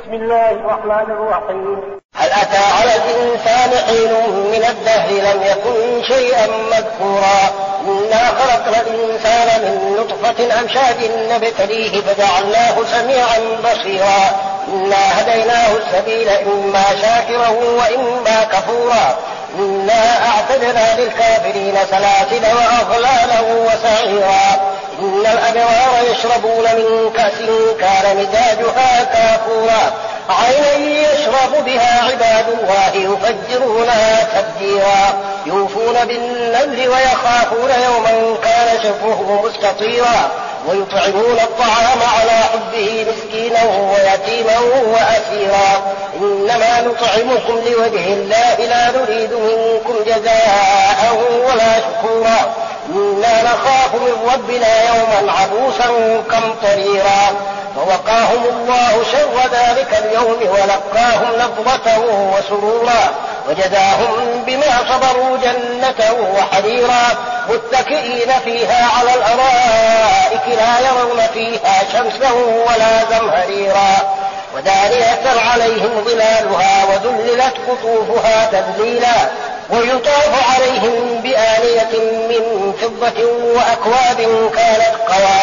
بسم الله الرحمن الرحيم. هل أتى على الإنسان حين من الدهر لم يكن شيئا مذكورا إنا خلقنا الإنسان من نطفة أمشاج نبتليه فجعلناه سميعا بصيرا إنا هديناه السبيل إما شاكرا وإما كفورا إنا أعتدنا للكافرين سلاسل وأغلالا وسعيرا إن الأبرار يشربون من كأس كان مزاجها كافورا عينا يشرب بها عباد الله يفجرونها تفجيرا يوفون بالنذر ويخافون يوما كان شره مستطيرا ويطعمون الطعام على حبه مسكينا ويتيما وأسيرا إنما نطعمكم لوجه الله لا نريد منكم جزاء ولا شكورا إنا نخاف من ربنا يوما عبوسا قمطريرا فوقاهم الله شر ذلك اليوم ولقاهم نضرة وسرورا وجزاهم بما صبروا جنة وحريرا متكئين فيها على الأرائك لا يرون فيها شمسا ولا زمهريرا ودانية عليهم ظلالها وذللت قطوفها تذليلا ويطاف عليهم بآنية من فضة وأكواب كانت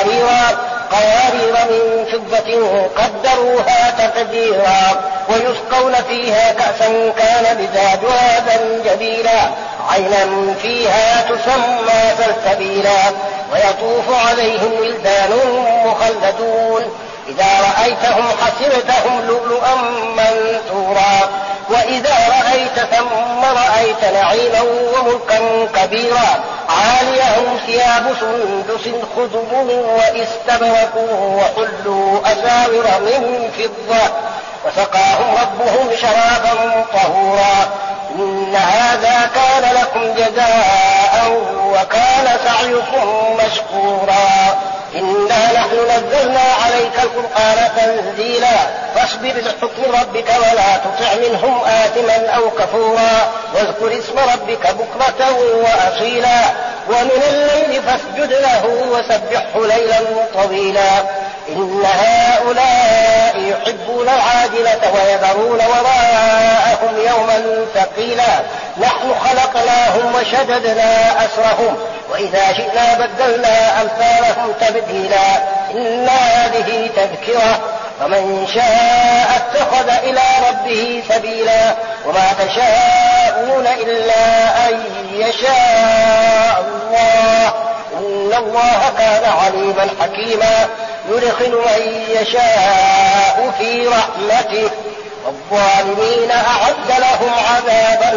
قوارير من فضة قدروها تقديرا ويسقون فيها كأسا كان مزاجها زنجبيلا عينا فيها تسمى سلسبيلا ويطوف عليهم ولدان مخلدون إذا رأيتهم حسبتهم لؤلؤا منثورا وإذا رأيت ثم رأيت نعيما وملكا كبيرا عاليهم ثياب سندس خضر واستبرق وحلوا أساور من فضة وسقاهم ربهم شرابا طهورا إن هذا كان لكم جزاء وكان سعيكم مشكورا إنا نحن نزلنا عليك القرآن تنزيلا فاصبر لحكم ربك ولا تطع منهم آثما أو كفورا واذكر اسم ربك بكرة وأصيلا ومن الليل فاسجد له وسبحه ليلا طويلا إن هؤلاء يحبون العاجلة ويذرون وراءهم يوما ثقيلا نحن خلقناهم وشددنا أسرهم وإذا شئنا بدلنا أمثالهم تبديلا إن هذه تذكرة فمن شاء اتخذ إلى ربه سبيلا وما تشاءون إلا أن يشاء الله إن الله كان عليما حكيما يدخل من يشاء في رحمته والظالمين أعد لهم عذابا